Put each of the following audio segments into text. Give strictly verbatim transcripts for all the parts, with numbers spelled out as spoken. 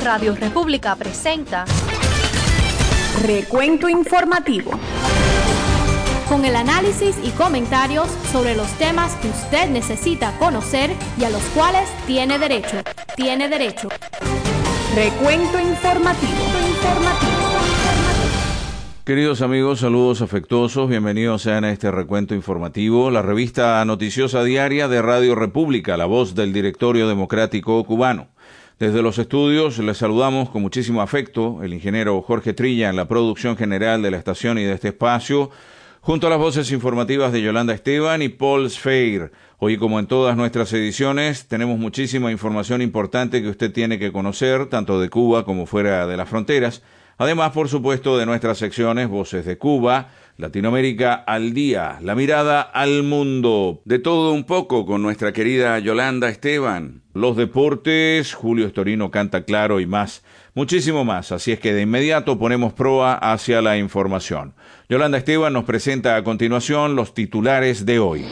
Radio República presenta Recuento Informativo, con el análisis y comentarios sobre los temas que usted necesita conocer y a los cuales tiene derecho. Tiene derecho. Recuento Informativo. Informativo. Queridos amigos, saludos afectuosos, bienvenidos sean a este recuento informativo, la revista noticiosa diaria de Radio República, la voz del Directorio Democrático Cubano. Desde los estudios les saludamos con muchísimo afecto el ingeniero Jorge Trilla en la producción general de la estación y de este espacio, junto a las voces informativas de Yolanda Esteban y Paul Sfeir. Hoy, como en todas nuestras ediciones, tenemos muchísima información importante que usted tiene que conocer, tanto de Cuba como fuera de las fronteras. Además, por supuesto, de nuestras secciones Voces de Cuba, Latinoamérica al Día, La Mirada al Mundo, de todo un poco con nuestra querida Yolanda Esteban, los deportes, Julio Estorino canta claro y más, muchísimo más. Así es que de inmediato ponemos proa hacia la información. Yolanda Esteban nos presenta a continuación los titulares de hoy.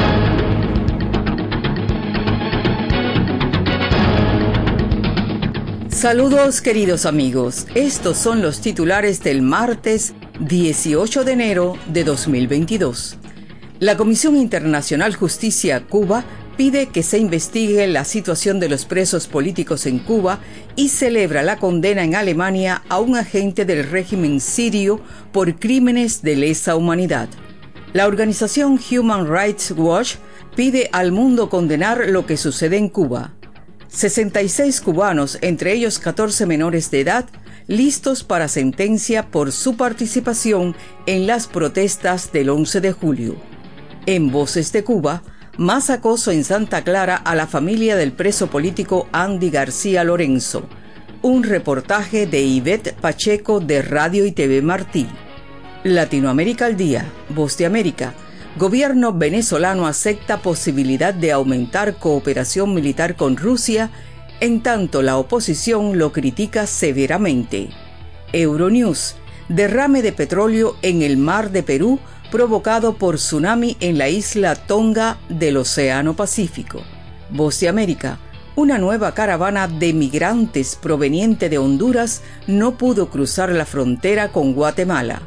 Saludos queridos amigos, estos son los titulares del martes dieciocho de enero de dos mil veintidós. La Comisión Internacional Justicia Cuba pide que se investigue la situación de los presos políticos en Cuba y celebra la condena en Alemania a un agente del régimen sirio por crímenes de lesa humanidad. La organización Human Rights Watch pide al mundo condenar lo que sucede en Cuba. sesenta y seis cubanos, entre ellos catorce menores de edad, listos para sentencia por su participación en las protestas del once de julio. En Voces de Cuba, más acoso en Santa Clara a la familia del preso político Andy García Lorenzo. Un reportaje de Ivette Pacheco de Radio y T V Martí. Latinoamérica al Día, Voz de América. Gobierno venezolano acepta posibilidad de aumentar cooperación militar con Rusia, en tanto la oposición lo critica severamente. Euronews, derrame de petróleo en el mar de Perú provocado por tsunami en la isla Tonga del Océano Pacífico. Voz de América, una nueva caravana de migrantes proveniente de Honduras no pudo cruzar la frontera con Guatemala.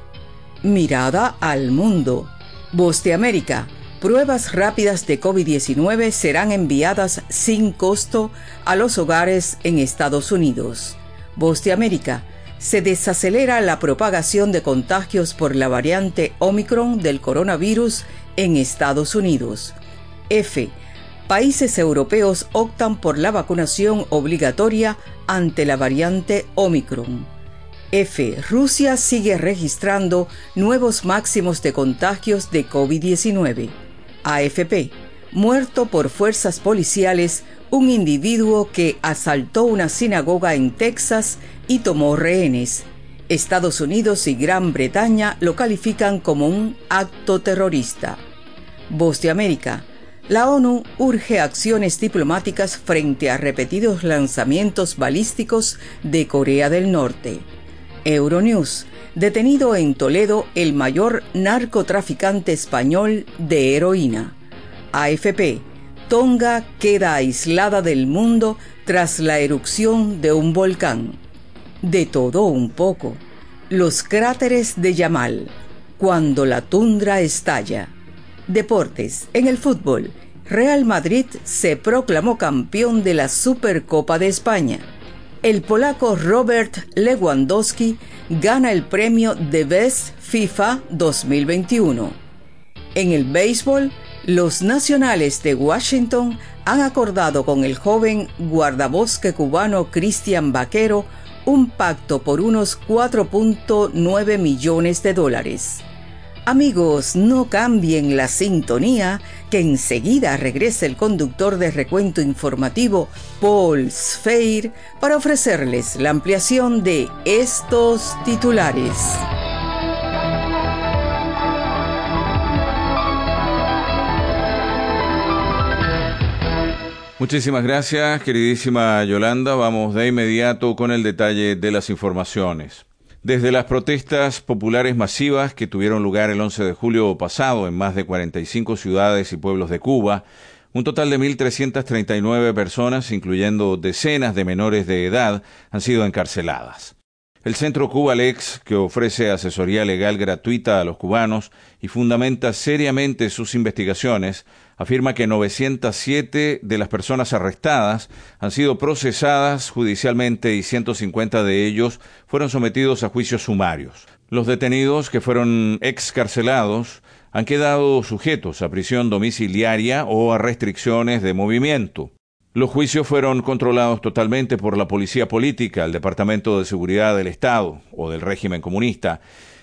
Mirada al mundo. Voz de América, pruebas rápidas de COVID diecinueve serán enviadas sin costo a los hogares en Estados Unidos. Voz de América, se desacelera la propagación de contagios por la variante Omicron del coronavirus en Estados Unidos. F. Países europeos optan por la vacunación obligatoria ante la variante Omicron. F. Rusia sigue registrando nuevos máximos de contagios de COVID diecinueve. A F P. Muerto por fuerzas policiales un individuo que asaltó una sinagoga en Texas y tomó rehenes. Estados Unidos y Gran Bretaña lo califican como un acto terrorista. Voz de América. La ONU urge acciones diplomáticas frente a repetidos lanzamientos balísticos de Corea del Norte. Euronews, detenido en Toledo el mayor narcotraficante español de heroína. A F P, Tonga queda aislada del mundo tras la erupción de un volcán. De todo un poco. Los cráteres de Yamal, cuando la tundra estalla. Deportes, en el fútbol, Real Madrid se proclamó campeón de la Supercopa de España. El polaco Robert Lewandowski gana el premio The Best FIFA dos mil veintiuno. En el béisbol, los Nacionales de Washington han acordado con el joven guardabosque cubano Cristian Vaquero un pacto por unos cuatro punto nueve millones de dólares. Amigos, no cambien la sintonía, que enseguida regresa el conductor de Recuento Informativo, Paul Sfeir, para ofrecerles la ampliación de estos titulares. Muchísimas gracias, queridísima Yolanda. Vamos de inmediato con el detalle de las informaciones. Desde las protestas populares masivas que tuvieron lugar el once de julio pasado en más de cuarenta y cinco ciudades y pueblos de Cuba, Un total de mil trescientas treinta y nueve personas, incluyendo decenas de menores de edad, han sido encarceladas. El Centro Cubalex, que ofrece asesoría legal gratuita a los cubanos y fundamenta seriamente sus investigaciones, afirma que novecientas siete de las personas arrestadas han sido procesadas judicialmente y ciento cincuenta de ellos fueron sometidos a juicios sumarios. Los detenidos que fueron excarcelados han quedado sujetos a prisión domiciliaria o a restricciones de movimiento. Los juicios fueron controlados totalmente por la policía política, el Departamento de Seguridad del Estado o del régimen comunista,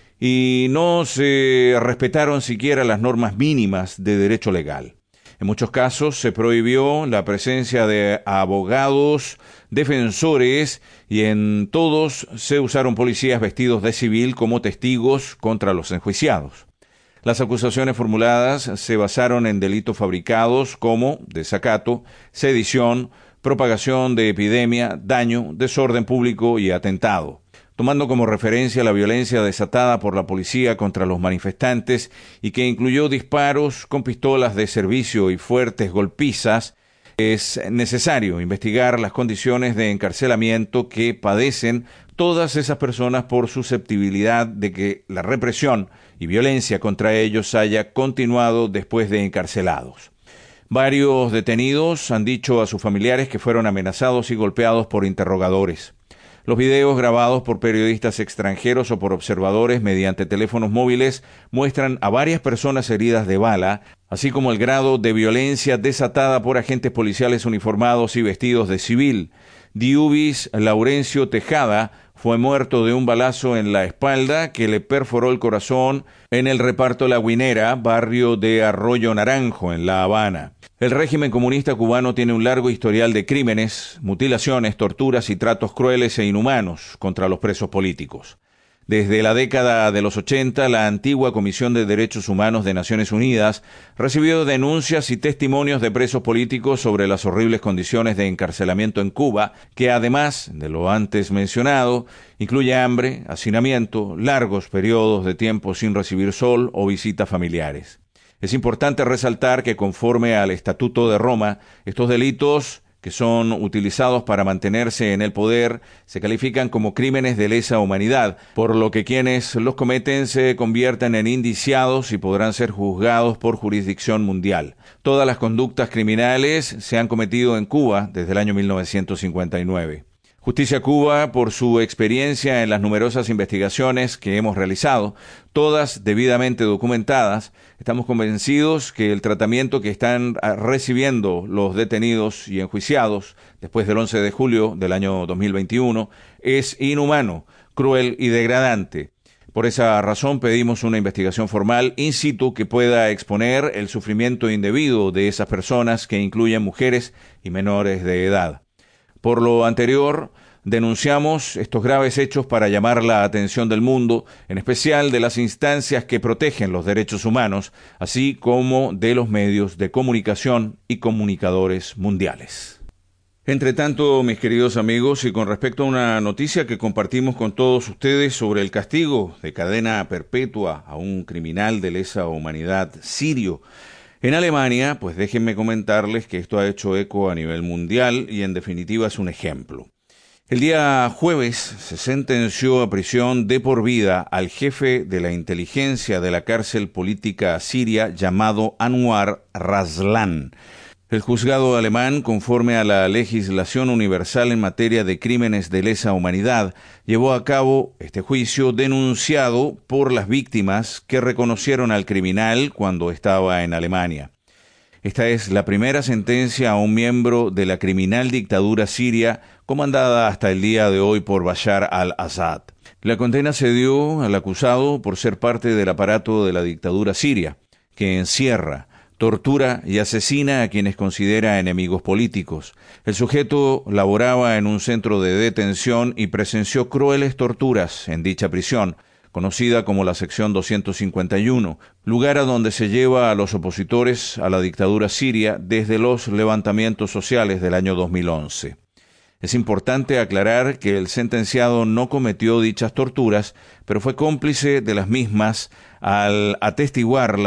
y no se respetaron siquiera las normas mínimas de derecho legal. En muchos casos se prohibió la presencia de abogados, defensores, y en todos se usaron policías vestidos de civil como testigos contra los enjuiciados. Las acusaciones formuladas se basaron en delitos fabricados como desacato, sedición, propagación de epidemia, daño, desorden público y atentado. Tomando como referencia la violencia desatada por la policía contra los manifestantes y que incluyó disparos con pistolas de servicio y fuertes golpizas, es necesario investigar las condiciones de encarcelamiento que padecen todas esas personas por susceptibilidad de que la represión y violencia contra ellos haya continuado después de encarcelados. Varios detenidos han dicho a sus familiares que fueron amenazados y golpeados por interrogadores. Los videos grabados por periodistas extranjeros o por observadores mediante teléfonos móviles muestran a varias personas heridas de bala, así como el grado de violencia desatada por agentes policiales uniformados y vestidos de civil. Diubis Laurencio Tejada fue muerto de un balazo en la espalda que le perforó el corazón en el reparto La Guinera, barrio de Arroyo Naranjo, en La Habana. El régimen comunista cubano tiene un largo historial de crímenes, mutilaciones, torturas y tratos crueles e inhumanos contra los presos políticos. Desde la década de los ochenta, la antigua Comisión de Derechos Humanos de Naciones Unidas recibió denuncias y testimonios de presos políticos sobre las horribles condiciones de encarcelamiento en Cuba, que además de lo antes mencionado, incluye hambre, hacinamiento, largos periodos de tiempo sin recibir sol o visitas familiares. Es importante resaltar que conforme al Estatuto de Roma, estos delitos que son utilizados para mantenerse en el poder, se califican como crímenes de lesa humanidad, por lo que quienes los cometen se convierten en indiciados y podrán ser juzgados por jurisdicción mundial. Todas las conductas criminales se han cometido en Cuba desde el año mil novecientos cincuenta y nueve. Justicia Cuba, por su experiencia en las numerosas investigaciones que hemos realizado, todas debidamente documentadas, estamos convencidos que el tratamiento que están recibiendo los detenidos y enjuiciados después del once de julio del año dos mil veintiuno es inhumano, cruel y degradante. Por esa razón pedimos una investigación formal in situ que pueda exponer el sufrimiento indebido de esas personas, que incluyen mujeres y menores de edad. Por lo anterior, denunciamos estos graves hechos para llamar la atención del mundo, en especial de las instancias que protegen los derechos humanos, así como de los medios de comunicación y comunicadores mundiales. Entre tanto, mis queridos amigos, y con respecto a una noticia que compartimos con todos ustedes sobre el castigo de cadena perpetua a un criminal de lesa humanidad sirio en Alemania, pues déjenme comentarles que esto ha hecho eco a nivel mundial y en definitiva es un ejemplo. El día jueves se sentenció a prisión de por vida al jefe de la inteligencia de la cárcel política siria llamado Anwar Raslan. El juzgado alemán, conforme a la legislación universal en materia de crímenes de lesa humanidad, llevó a cabo este juicio denunciado por las víctimas que reconocieron al criminal cuando estaba en Alemania. Esta es la primera sentencia a un miembro de la criminal dictadura siria comandada hasta el día de hoy por Bashar al-Assad. La condena se dio al acusado por ser parte del aparato de la dictadura siria, que encierra, tortura y asesina a quienes considera enemigos políticos. El sujeto laboraba en un centro de detención y presenció crueles torturas en dicha prisión, conocida como la sección doscientos cincuenta y uno, lugar a donde se lleva a los opositores a la dictadura siria desde los levantamientos sociales del año dos mil once. Es importante aclarar que el sentenciado no cometió dichas torturas, pero fue cómplice de las mismas al atestiguarlas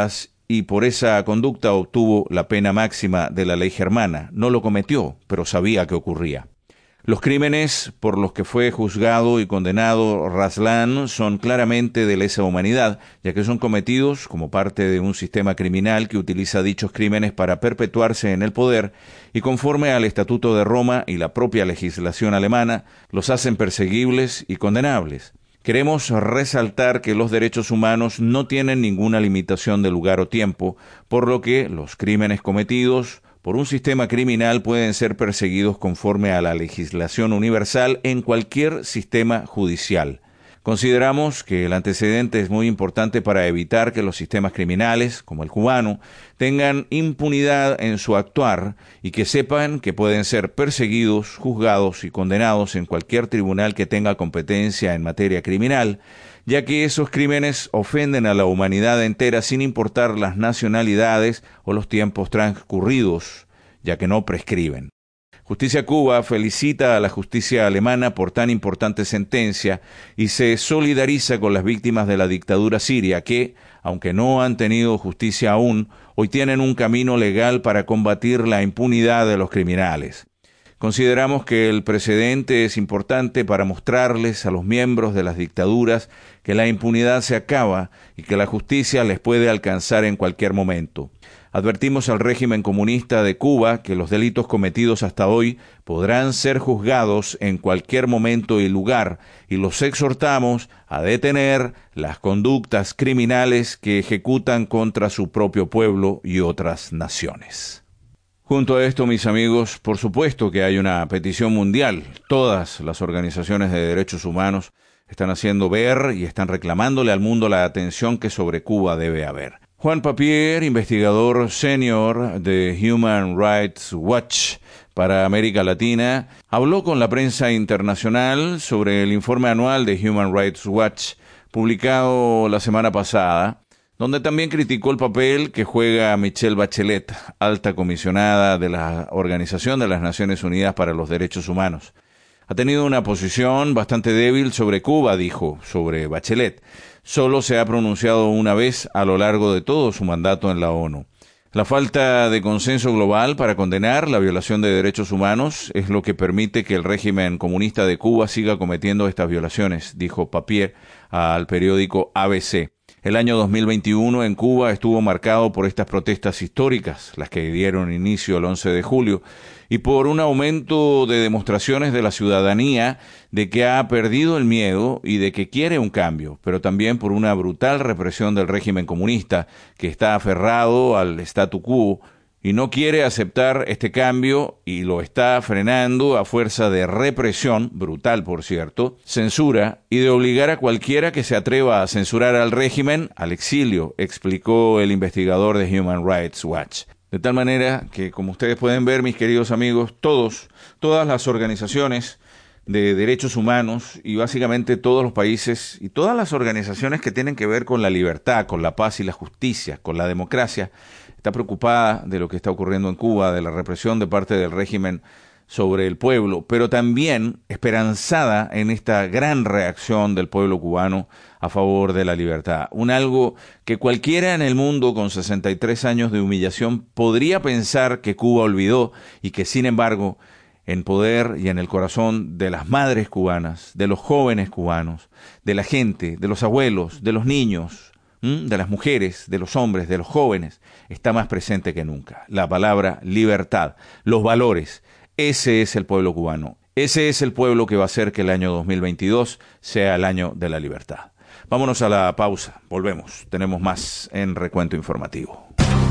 y por esa conducta obtuvo la pena máxima de la ley germana. No lo cometió, pero sabía que ocurría. Los crímenes por los que fue juzgado y condenado Razlan son claramente de lesa humanidad, ya que son cometidos como parte de un sistema criminal que utiliza dichos crímenes para perpetuarse en el poder y conforme al Estatuto de Roma y la propia legislación alemana, los hacen perseguibles y condenables. Queremos resaltar que los derechos humanos no tienen ninguna limitación de lugar o tiempo, por lo que los crímenes cometidos por un sistema criminal pueden ser perseguidos conforme a la legislación universal en cualquier sistema judicial. Consideramos que el antecedente es muy importante para evitar que los sistemas criminales, como el cubano, tengan impunidad en su actuar y que sepan que pueden ser perseguidos, juzgados y condenados en cualquier tribunal que tenga competencia en materia criminal, ya que esos crímenes ofenden a la humanidad entera sin importar las nacionalidades o los tiempos transcurridos, ya que no prescriben. Justicia Cuba felicita a la justicia alemana por tan importante sentencia y se solidariza con las víctimas de la dictadura siria que, aunque no han tenido justicia aún, hoy tienen un camino legal para combatir la impunidad de los criminales. Consideramos que el precedente es importante para mostrarles a los miembros de las dictaduras que la impunidad se acaba y que la justicia les puede alcanzar en cualquier momento. Advertimos al régimen comunista de Cuba que los delitos cometidos hasta hoy podrán ser juzgados en cualquier momento y lugar, y los exhortamos a detener las conductas criminales que ejecutan contra su propio pueblo y otras naciones. Junto a esto, mis amigos, por supuesto que hay una petición mundial. Todas las organizaciones de derechos humanos están haciendo ver y están reclamándole al mundo la atención que sobre Cuba debe haber. Juan Papier, investigador senior de Human Rights Watch para América Latina, habló con la prensa internacional sobre el informe anual de Human Rights Watch, publicado la semana pasada, donde también criticó el papel que juega Michelle Bachelet, alta comisionada de la Organización de las Naciones Unidas para los Derechos Humanos. Ha tenido una posición bastante débil sobre Cuba, dijo, sobre Bachelet. Solo se ha pronunciado una vez a lo largo de todo su mandato en la ONU. La falta de consenso global para condenar la violación de derechos humanos es lo que permite que el régimen comunista de Cuba siga cometiendo estas violaciones, dijo Papier al periódico A B C. El año dos mil veintiuno en Cuba estuvo marcado por estas protestas históricas, las que dieron inicio el once de julio, y por un aumento de demostraciones de la ciudadanía de que ha perdido el miedo y de que quiere un cambio, pero también por una brutal represión del régimen comunista que está aferrado al statu quo y no quiere aceptar este cambio y lo está frenando a fuerza de represión, brutal por cierto, censura y de obligar a cualquiera que se atreva a censurar al régimen al exilio, explicó el investigador de Human Rights Watch. De tal manera que, como ustedes pueden ver, mis queridos amigos, todos, todas las organizaciones de derechos humanos y básicamente todos los países y todas las organizaciones que tienen que ver con la libertad, con la paz y la justicia, con la democracia, está preocupada de lo que está ocurriendo en Cuba, de la represión de parte del régimen sobre el pueblo, pero también esperanzada en esta gran reacción del pueblo cubano a favor de la libertad. Un algo que cualquiera en el mundo con sesenta y tres años de humillación podría pensar que Cuba olvidó y que, sin embargo, en poder y en el corazón de las madres cubanas, de los jóvenes cubanos, de la gente, de los abuelos, de los niños, de las mujeres, de los hombres, de los jóvenes, está más presente que nunca. La palabra libertad, los valores, ese es el pueblo cubano. Ese es el pueblo que va a hacer que el año dos mil veintidós sea el año de la libertad. Vámonos a la pausa, volvemos, tenemos más en Recuento Informativo.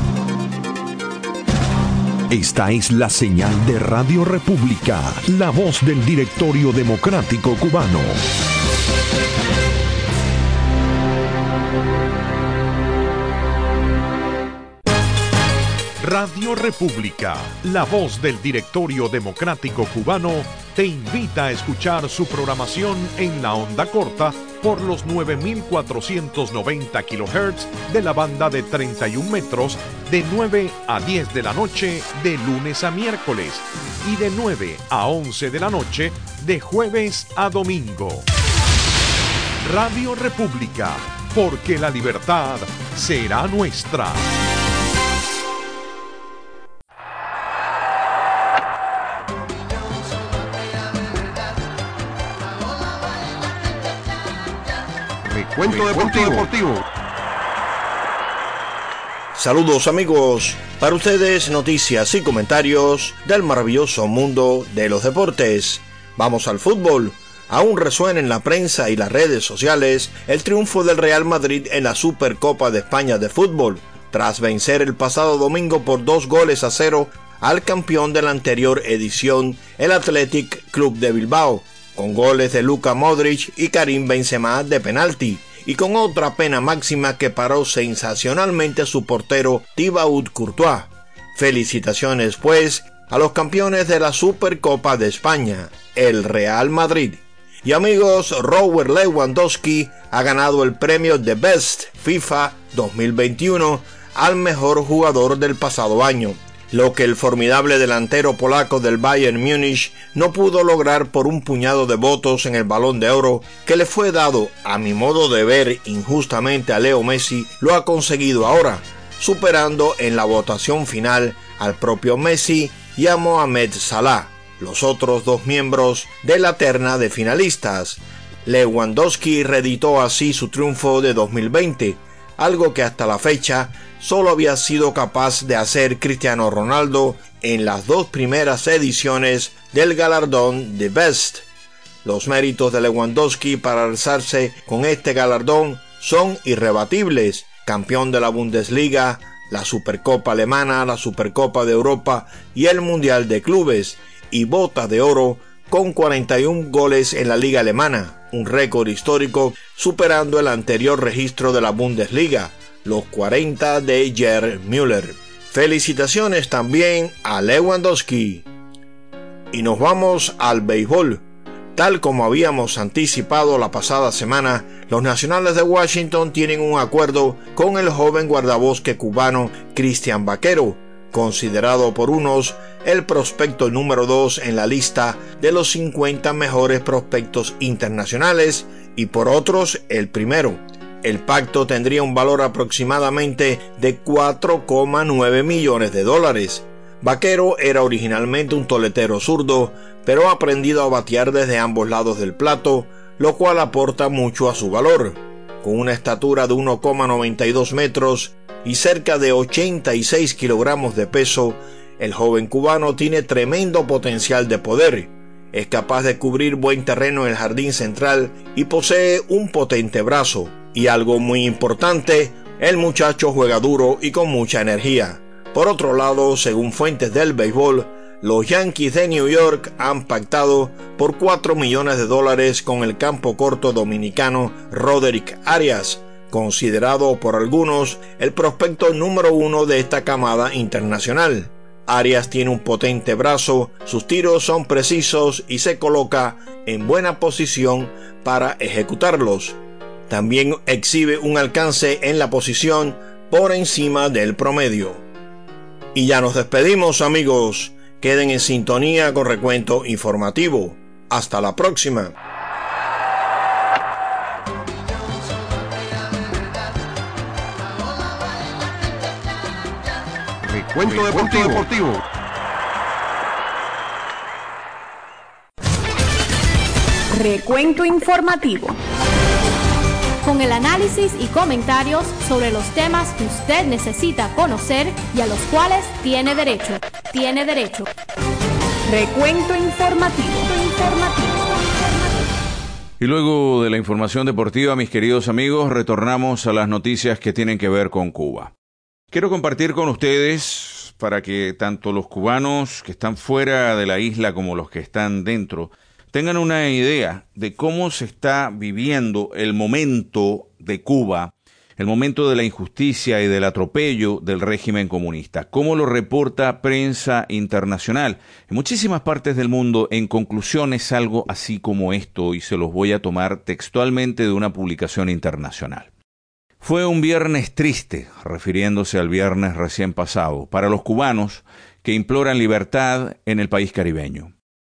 Esta es la señal de Radio República, la voz del Directorio Democrático Cubano. Radio República, la voz del Directorio Democrático Cubano, te invita a escuchar su programación en la onda corta por los nueve mil cuatrocientos noventa kilohertz de la banda de treinta y un metros de nueve a diez de la noche de lunes a miércoles y de nueve a once de la noche de jueves a domingo. Radio República, porque la libertad será nuestra. Recuento deportivo. deportivo. Saludos amigos, para ustedes noticias y comentarios del maravilloso mundo de los deportes. Vamos al fútbol. Aún resuena en la prensa y las redes sociales el triunfo del Real Madrid en la Supercopa de España de fútbol, tras vencer el pasado domingo por dos goles a cero al campeón de la anterior edición, el Athletic Club de Bilbao, con goles de Luka Modric y Karim Benzema de penalti, y con otra pena máxima que paró sensacionalmente su portero Thibaut Courtois. Felicitaciones pues a los campeones de la Supercopa de España, el Real Madrid. Y amigos, Robert Lewandowski ha ganado el premio The Best FIFA dos mil veintiuno al mejor jugador del pasado año, lo que el formidable delantero polaco del Bayern Múnich no pudo lograr por un puñado de votos en el Balón de Oro que le fue dado, a mi modo de ver, injustamente a Leo Messi. Lo ha conseguido ahora, superando en la votación final al propio Messi y a Mohamed Salah, los otros dos miembros de la terna de finalistas. Lewandowski reeditó así su triunfo de dos mil veinte, algo que hasta la fecha solo había sido capaz de hacer Cristiano Ronaldo en las dos primeras ediciones del galardón The Best. Los méritos de Lewandowski para alzarse con este galardón son irrebatibles: campeón de la Bundesliga, la Supercopa Alemana, la Supercopa de Europa y el Mundial de Clubes, y bota de oro con cuarenta y un goles en la Liga Alemana, un récord histórico superando el anterior registro de la Bundesliga, los cuarenta de Gerd Müller. Felicitaciones también a Lewandowski. Y nos vamos al béisbol. Tal como habíamos anticipado la pasada semana, los Nacionales de Washington tienen un acuerdo con el joven guardabosque cubano Cristian Vaquero, considerado por unos el prospecto número dos en la lista de los cincuenta mejores prospectos internacionales y por otros el primero. El pacto tendría un valor aproximadamente de cuatro coma nueve millones de dólares. Vaquero era originalmente un toletero zurdo, pero ha aprendido a batear desde ambos lados del plato, lo cual aporta mucho a su valor. Con una estatura de uno coma noventa y dos metros y cerca de ochenta y seis kilogramos de peso, el joven cubano tiene tremendo potencial de poder. Es capaz de cubrir buen terreno en el jardín central y posee un potente brazo. Y algo muy importante, el muchacho juega duro y con mucha energía. Por otro lado, según fuentes del béisbol, los Yankees de New York han pactado por cuatro millones de dólares con el campo corto dominicano Roderick Arias, considerado por algunos el prospecto número uno de esta camada internacional. Arias tiene un potente brazo, sus tiros son precisos y se coloca en buena posición para ejecutarlos. También exhibe un alcance en la posición por encima del promedio. Y ya nos despedimos, amigos. Queden en sintonía con Recuento Informativo. Hasta la próxima. Recuento deportivo. deportivo. Recuento informativo. Con el análisis y comentarios sobre los temas que usted necesita conocer y a los cuales tiene derecho. Tiene derecho. Recuento informativo. informativo. Y luego de la información deportiva, mis queridos amigos, retornamos a las noticias que tienen que ver con Cuba. Quiero compartir con ustedes, para que tanto los cubanos que están fuera de la isla como los que están dentro tengan una idea de cómo se está viviendo el momento de Cuba, el momento de la injusticia y del atropello del régimen comunista, cómo lo reporta prensa internacional. En muchísimas partes del mundo, en conclusión, es algo así como esto, y se los voy a tomar textualmente de una publicación internacional. Fue un viernes triste, refiriéndose al viernes recién pasado, para los cubanos que imploran libertad en el país caribeño.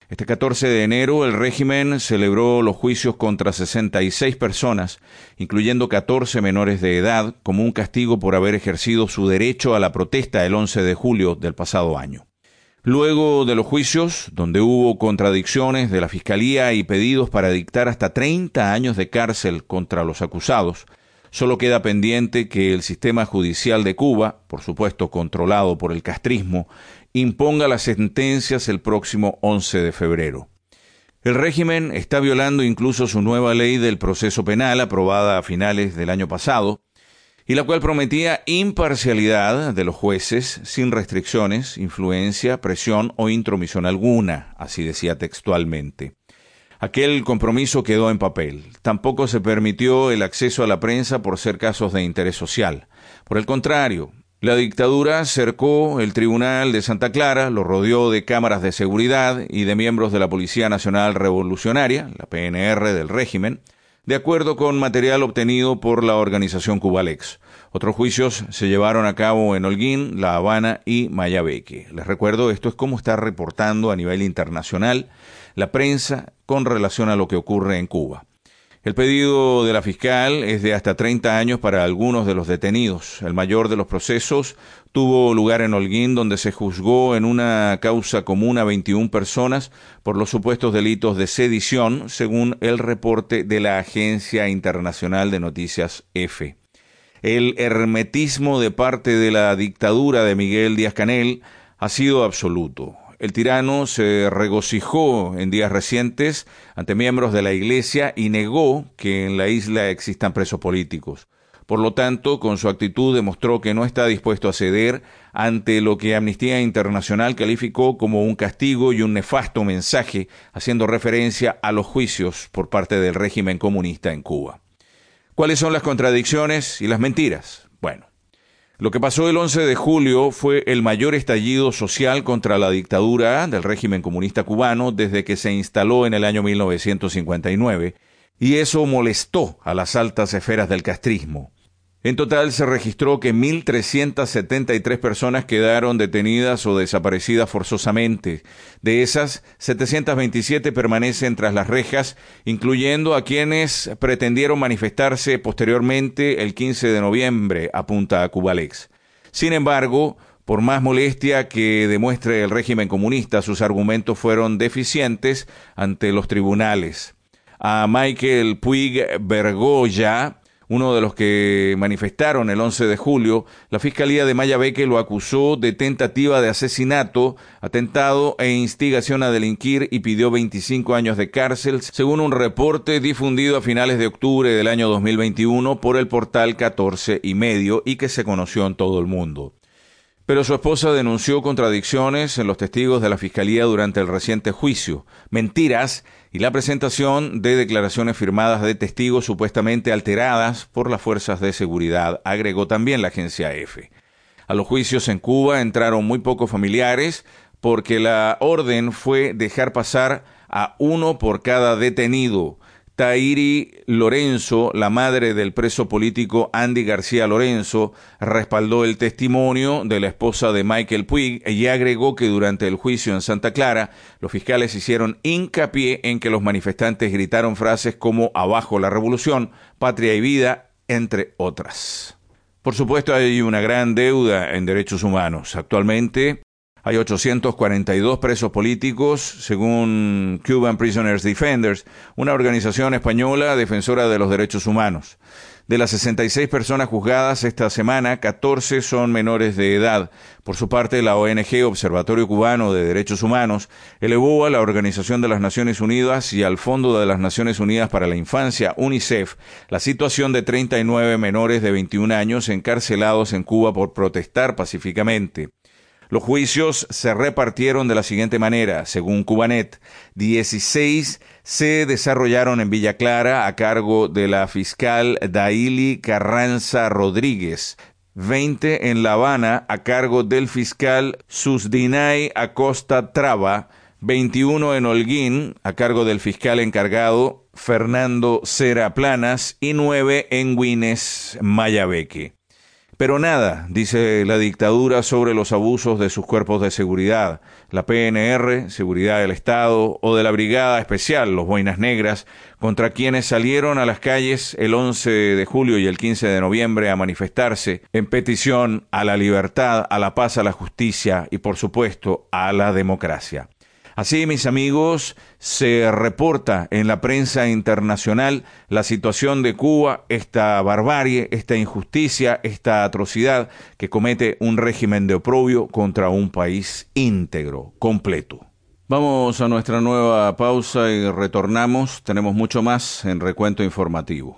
Este catorce de enero el régimen celebró los juicios contra sesenta y seis personas, incluyendo catorce menores de edad, como un castigo por haber ejercido su derecho a la protesta el once de julio del pasado año. Luego de los juicios, donde hubo contradicciones de la Fiscalía y pedidos para dictar hasta treinta años de cárcel contra los acusados, solo queda pendiente que el sistema judicial de Cuba, por supuesto controlado por el castrismo, imponga las sentencias el próximo once de febrero. El régimen está violando incluso su nueva ley del proceso penal, aprobada a finales del año pasado, y la cual prometía imparcialidad de los jueces sin restricciones, influencia, presión o intromisión alguna, así decía textualmente. Aquel compromiso quedó en papel. Tampoco se permitió el acceso a la prensa por ser casos de interés social. Por el contrario, la dictadura cercó el Tribunal de Santa Clara, lo rodeó de cámaras de seguridad y de miembros de la Policía Nacional Revolucionaria, la P N R del régimen, de acuerdo con material obtenido por la organización Cubalex. Otros juicios se llevaron a cabo en Holguín, La Habana y Mayabeque. Les recuerdo, esto es cómo está reportando a nivel internacional la prensa con relación a lo que ocurre en Cuba. El pedido de la fiscal es de hasta treinta años para algunos de los detenidos. El mayor de los procesos tuvo lugar en Holguín, donde se juzgó en una causa común a veintiuna personas por los supuestos delitos de sedición, según el reporte de la Agencia Internacional de Noticias EFE. El hermetismo de parte de la dictadura de Miguel Díaz-Canel ha sido absoluto. El tirano se regocijó en días recientes ante miembros de la Iglesia y negó que en la isla existan presos políticos. Por lo tanto, con su actitud demostró que no está dispuesto a ceder ante lo que Amnistía Internacional calificó como un castigo y un nefasto mensaje, haciendo referencia a los juicios por parte del régimen comunista en Cuba. ¿Cuáles son las contradicciones y las mentiras? Bueno, lo que pasó el once de julio fue el mayor estallido social contra la dictadura del régimen comunista cubano desde que se instaló en el año mil novecientos cincuenta y nueve, y eso molestó a las altas esferas del castrismo. En total se registró que mil trescientas setenta y tres personas quedaron detenidas o desaparecidas forzosamente. De esas, setecientas veintisiete permanecen tras las rejas, incluyendo a quienes pretendieron manifestarse posteriormente el quince de noviembre, apunta a Cubalex. Sin embargo, por más molestia que demuestre el régimen comunista, sus argumentos fueron deficientes ante los tribunales. A Michael Puig Bergoya, uno de los que manifestaron el once de julio, la Fiscalía de Mayabeque lo acusó de tentativa de asesinato, atentado e instigación a delinquir y pidió veinticinco años de cárcel, según un reporte difundido a finales de octubre del año dos mil veintiuno por el portal catorce y medio y que se conoció en todo el mundo. Pero su esposa denunció contradicciones en los testigos de la Fiscalía durante el reciente juicio, mentiras y la presentación de declaraciones firmadas de testigos supuestamente alteradas por las fuerzas de seguridad, agregó también la agencia EFE. A los juicios en Cuba entraron muy pocos familiares porque la orden fue dejar pasar a uno por cada detenido. Tairi Lorenzo, la madre del preso político Andy García Lorenzo, respaldó el testimonio de la esposa de Michael Puig y agregó que durante el juicio en Santa Clara, los fiscales hicieron hincapié en que los manifestantes gritaron frases como "abajo la revolución", "patria y vida", entre otras. Por supuesto, hay una gran deuda en derechos humanos. Actualmente hay ochocientos cuarenta y dos presos políticos, según Cuban Prisoners Defenders, una organización española defensora de los derechos humanos. De las sesenta y seis personas juzgadas esta semana, catorce son menores de edad. Por su parte, la O N G Observatorio Cubano de Derechos Humanos elevó a la Organización de las Naciones Unidas y al Fondo de las Naciones Unidas para la Infancia, UNICEF, la situación de treinta y nueve menores de veintiún años encarcelados en Cuba por protestar pacíficamente. Los juicios se repartieron de la siguiente manera, según Cubanet. dieciséis se desarrollaron en Villa Clara a cargo de la fiscal Daily Carranza Rodríguez, veinte en La Habana a cargo del fiscal Susdinay Acosta Traba, veintiuno en Holguín a cargo del fiscal encargado Fernando Cera Planas y nueve en Güines, Mayabeque. Pero nada, dice la dictadura, sobre los abusos de sus cuerpos de seguridad, la P N R, Seguridad del Estado, o de la Brigada Especial, los Boinas Negras, contra quienes salieron a las calles el once de julio y el quince de noviembre a manifestarse en petición a la libertad, a la paz, a la justicia y, por supuesto, a la democracia. Así, mis amigos, se reporta en la prensa internacional la situación de Cuba, esta barbarie, esta injusticia, esta atrocidad que comete un régimen de oprobio contra un país íntegro, completo. Vamos a nuestra nueva pausa y retornamos. Tenemos mucho más en Recuento Informativo.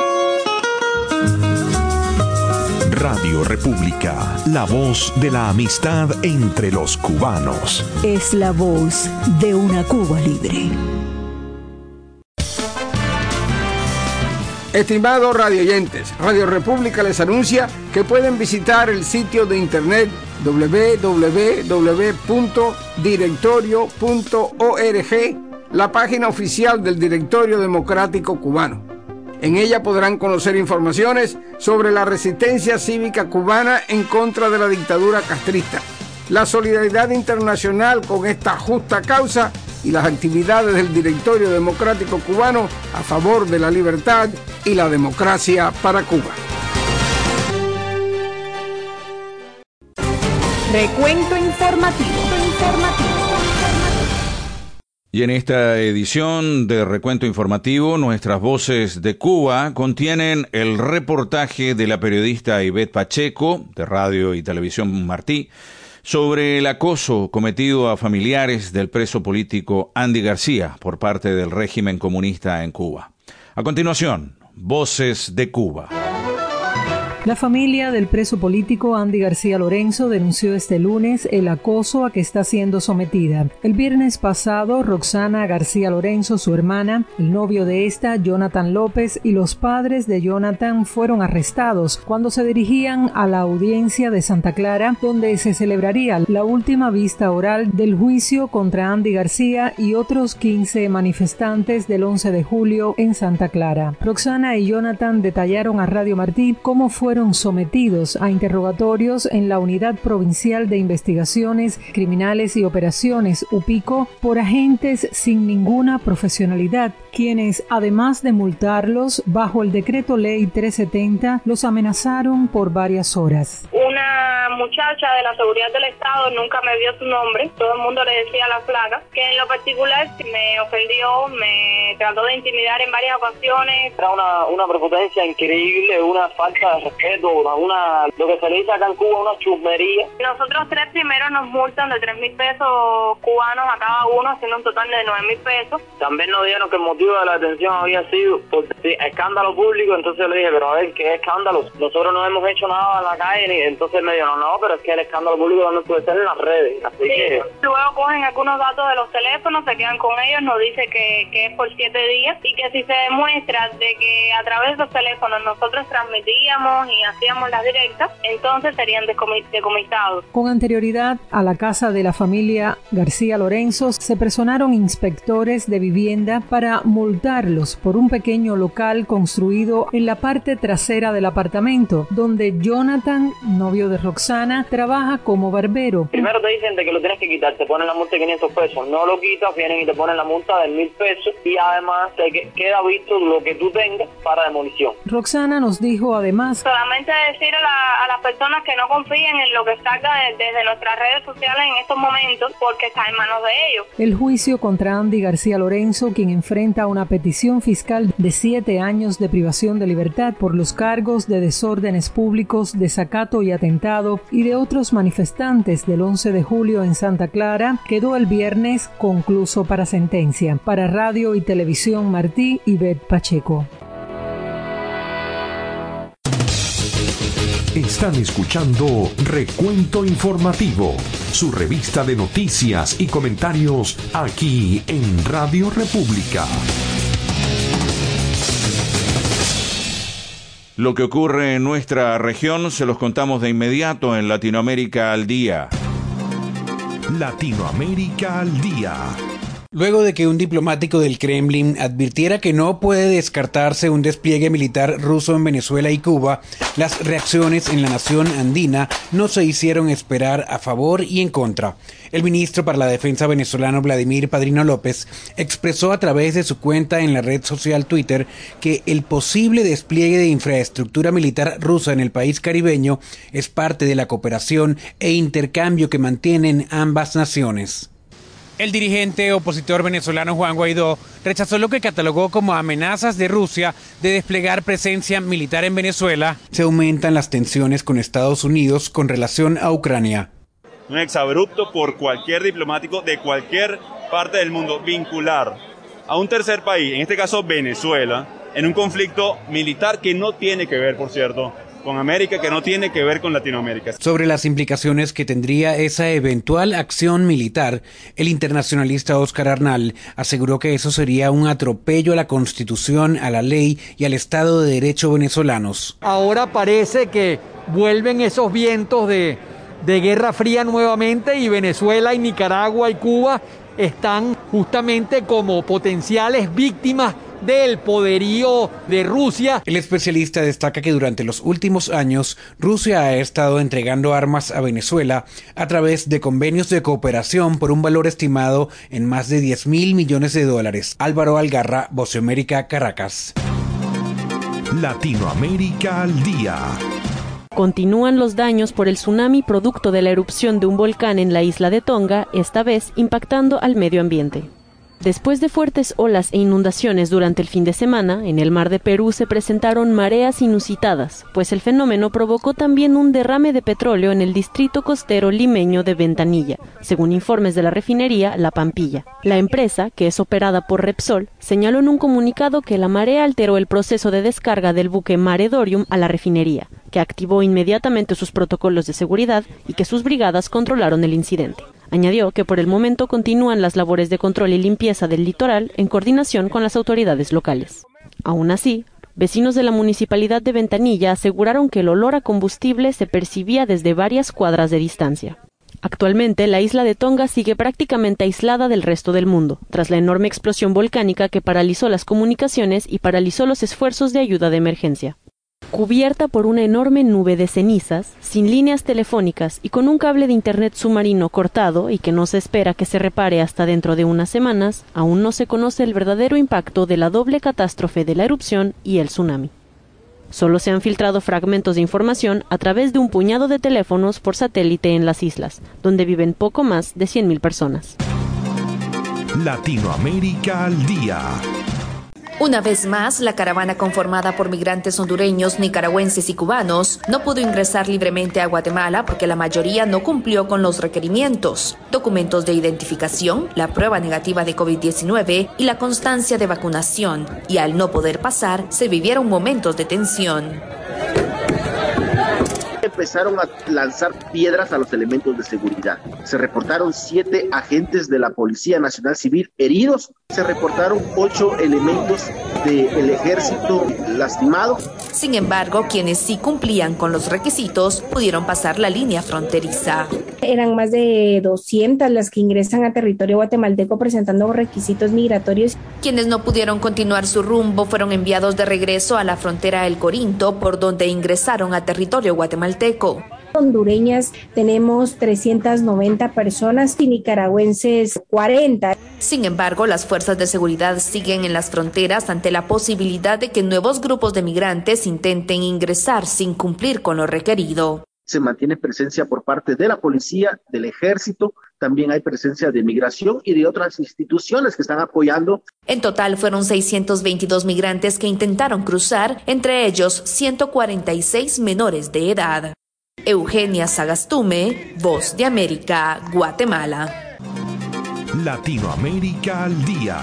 Radio República, la voz de la amistad entre los cubanos. Es la voz de una Cuba libre. Estimados radioyentes, Radio República les anuncia que pueden visitar el sitio de internet doble u doble u doble u punto directorio punto org, la página oficial del Directorio Democrático Cubano. En ella podrán conocer informaciones sobre la resistencia cívica cubana en contra de la dictadura castrista, la solidaridad internacional con esta justa causa y las actividades del Directorio Democrático Cubano a favor de la libertad y la democracia para Cuba. Recuento informativo. informativo. Y en esta edición de Recuento Informativo, nuestras voces de Cuba contienen el reportaje de la periodista Ivette Pacheco, de Radio y Televisión Martí, sobre el acoso cometido a familiares del preso político Andy García por parte del régimen comunista en Cuba. A continuación, Voces de Cuba. La familia del preso político Andy García Lorenzo denunció este lunes el acoso a que está siendo sometida. El viernes pasado, Roxana García Lorenzo, su hermana, el novio de esta, Jonathan López, y los padres de Jonathan fueron arrestados cuando se dirigían a la audiencia de Santa Clara, donde se celebraría la última vista oral del juicio contra Andy García y otros quince manifestantes del once de julio en Santa Clara. Roxana y Jonathan detallaron a Radio Martí cómo fue fueron sometidos a interrogatorios en la Unidad Provincial de Investigaciones Criminales y Operaciones, UPICO, por agentes sin ninguna profesionalidad, quienes, además de multarlos bajo el Decreto Ley trescientos setenta, los amenazaron por varias horas. Una muchacha de la Seguridad del Estado, nunca me dio su nombre, todo el mundo le decía la flaca, que en lo particular me ofendió, me trató de intimidar en varias ocasiones. Era una, una prepotencia increíble, una falta de respeto, una, una lo que se le dice acá en Cuba, una chusmería. Nosotros tres primeros nos multan de tres mil pesos cubanos a cada uno, haciendo un total de nueve mil pesos. También nos dijeron que el motivo de la detención había sido por escándalo público, entonces yo le dije, pero a ver, ¿qué escándalo? Nosotros no hemos hecho nada en la calle, ni entonces me dijeron, no, pero es que el escándalo público no puede ser en las redes, así sí. que... Luego cogen algunos datos de los teléfonos, se quedan con ellos, nos dice que, que es por siete días, y que si se demuestra de que a través de los teléfonos nosotros transmitíamos y hacíamos las directas, entonces serían decomisados. Con anterioridad a la casa de la familia García Lorenzo se personaron inspectores de vivienda para multarlos por un pequeño local construido en la parte trasera del apartamento, donde Jonathan, novio de Roxana, trabaja como barbero. Primero te dicen de que lo tienes que quitar, te ponen la multa de quinientos pesos, no lo quitas, vienen y te ponen la multa de mil pesos y además te queda visto lo que tú tengas para demolición. Roxana nos dijo además... Solamente decir a, la, a las personas que no confíen en lo que salga de, desde nuestras redes sociales en estos momentos, porque está en manos de ellos. El juicio contra Andy García Lorenzo, quien enfrenta una petición fiscal de siete años de privación de libertad por los cargos de desórdenes públicos, desacato y atentado, y de otros manifestantes del once de julio en Santa Clara, quedó el viernes concluso para sentencia. Para Radio y Televisión Martí, Ivette Pacheco. Están escuchando Recuento Informativo, su revista de noticias y comentarios aquí en Radio República. Lo que ocurre en nuestra región se los contamos de inmediato en Latinoamérica al Día. Latinoamérica al Día. Luego de que un diplomático del Kremlin advirtiera que no puede descartarse un despliegue militar ruso en Venezuela y Cuba, las reacciones en la nación andina no se hicieron esperar a favor y en contra. El ministro para la Defensa venezolano Vladimir Padrino López expresó a través de su cuenta en la red social Twitter que el posible despliegue de infraestructura militar rusa en el país caribeño es parte de la cooperación e intercambio que mantienen ambas naciones. El dirigente opositor venezolano Juan Guaidó rechazó lo que catalogó como amenazas de Rusia de desplegar presencia militar en Venezuela. Se aumentan las tensiones con Estados Unidos con relación a Ucrania. Un exabrupto por cualquier diplomático de cualquier parte del mundo vincular a un tercer país, en este caso Venezuela, en un conflicto militar que no tiene que ver, por cierto, con América, que no tiene que ver con Latinoamérica. Sobre las implicaciones que tendría esa eventual acción militar, el internacionalista Óscar Arnal aseguró que eso sería un atropello a la Constitución, a la ley y al Estado de Derecho venezolanos. Ahora parece que vuelven esos vientos de, de Guerra Fría nuevamente y Venezuela y Nicaragua y Cuba están justamente como potenciales víctimas del poderío de Rusia. El especialista destaca que durante los últimos años Rusia ha estado entregando armas a Venezuela a través de convenios de cooperación por un valor estimado en más de diez mil millones de dólares. Álvaro Algarra, Voz de América, Caracas. Latinoamérica al día. Continúan los daños por el tsunami producto de la erupción de un volcán en la isla de Tonga, esta vez impactando al medio ambiente. Después de fuertes olas e inundaciones durante el fin de semana, en el mar de Perú se presentaron mareas inusitadas, pues el fenómeno provocó también un derrame de petróleo en el distrito costero limeño de Ventanilla, según informes de la refinería La Pampilla. La empresa, que es operada por Repsol, señaló en un comunicado que la marea alteró el proceso de descarga del buque Mare Dorium a la refinería, que activó inmediatamente sus protocolos de seguridad y que sus brigadas controlaron el incidente. Añadió que por el momento continúan las labores de control y limpieza del litoral en coordinación con las autoridades locales. Aún así, vecinos de la municipalidad de Ventanilla aseguraron que el olor a combustible se percibía desde varias cuadras de distancia. Actualmente, la isla de Tonga sigue prácticamente aislada del resto del mundo, tras la enorme explosión volcánica que paralizó las comunicaciones y paralizó los esfuerzos de ayuda de emergencia. Cubierta por una enorme nube de cenizas, sin líneas telefónicas y con un cable de internet submarino cortado y que no se espera que se repare hasta dentro de unas semanas, aún no se conoce el verdadero impacto de la doble catástrofe de la erupción y el tsunami. Solo se han filtrado fragmentos de información a través de un puñado de teléfonos por satélite en las islas, donde viven poco más de cien mil personas. Latinoamérica al día. Una vez más, la caravana conformada por migrantes hondureños, nicaragüenses y cubanos no pudo ingresar libremente a Guatemala porque la mayoría no cumplió con los requerimientos: documentos de identificación, la prueba negativa de COVID diecinueve y la constancia de vacunación, y al no poder pasar, se vivieron momentos de tensión. Empezaron a lanzar piedras a los elementos de seguridad. Se reportaron siete agentes de la Policía Nacional Civil heridos. Se reportaron ocho elementos del ejército lastimados. Sin embargo, quienes sí cumplían con los requisitos pudieron pasar la línea fronteriza. Eran más de doscientas las que ingresan a territorio guatemalteco presentando requisitos migratorios. Quienes no pudieron continuar su rumbo fueron enviados de regreso a la frontera El Corinto, por donde ingresaron a territorio guatemalteco. Hondureñas tenemos trescientas noventa personas y nicaragüenses cuarenta. Sin embargo, las fuerzas de seguridad siguen en las fronteras ante la posibilidad de que nuevos grupos de migrantes intenten ingresar sin cumplir con lo requerido. Se mantiene presencia por parte de la policía, del ejército, también hay presencia de migración y de otras instituciones que están apoyando. En total fueron seiscientos veintidós migrantes que intentaron cruzar, entre ellos ciento cuarenta y seis menores de edad. Eugenia Sagastume, Voz de América, Guatemala. Latinoamérica al día.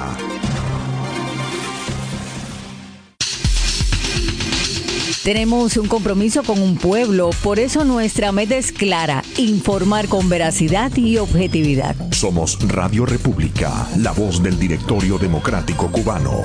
Tenemos un compromiso con un pueblo, por eso nuestra meta es clara: informar con veracidad y objetividad. Somos Radio República, la voz del Directorio Democrático Cubano.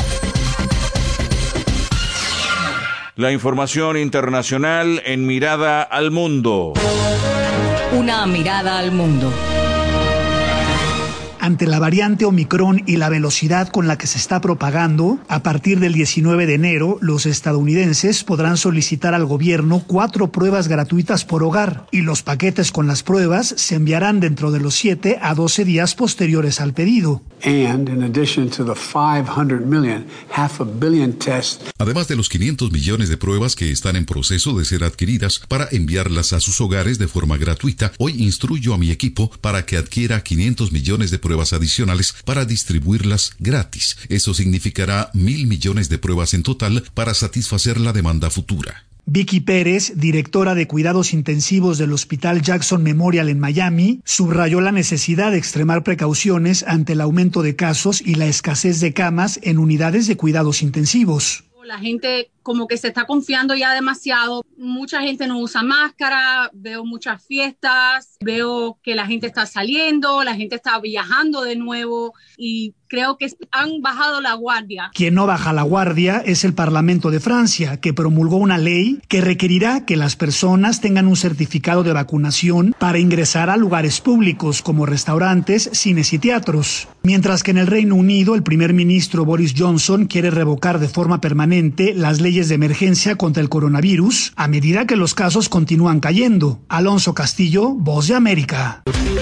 La información internacional en Mirada al Mundo. Una mirada al mundo. ante la variante Omicron y la velocidad con la que se está propagando, a partir del diecinueve de enero, los estadounidenses podrán solicitar al gobierno cuatro pruebas gratuitas por hogar y los paquetes con las pruebas se enviarán dentro de los siete a doce días posteriores al pedido. And in addition to the five hundred million, half a billion tests. Además de los quinientos millones de pruebas que están en proceso de ser adquiridas para enviarlas a sus hogares de forma gratuita, hoy instruyo a mi equipo para que adquiera quinientos millones de pruebas adicionales para distribuirlas gratis. Eso significará mil millones de pruebas en total para satisfacer la demanda futura. Vicky Pérez, directora de cuidados intensivos del Hospital Jackson Memorial en Miami, subrayó la necesidad de extremar precauciones ante el aumento de casos y la escasez de camas en unidades de cuidados intensivos. La gente como que se está confiando ya demasiado. Mucha gente no usa máscara, veo muchas fiestas, veo que la gente está saliendo, la gente está viajando de nuevo y creo que han bajado la guardia. Quien no baja la guardia es el Parlamento de Francia, que promulgó una ley que requerirá que las personas tengan un certificado de vacunación para ingresar a lugares públicos como restaurantes, cines y teatros. Mientras que en el Reino Unido el primer ministro Boris Johnson quiere revocar de forma permanente las leyes de emergencia contra el coronavirus a medida que los casos continúan cayendo. Alonso Castillo, Voz de América.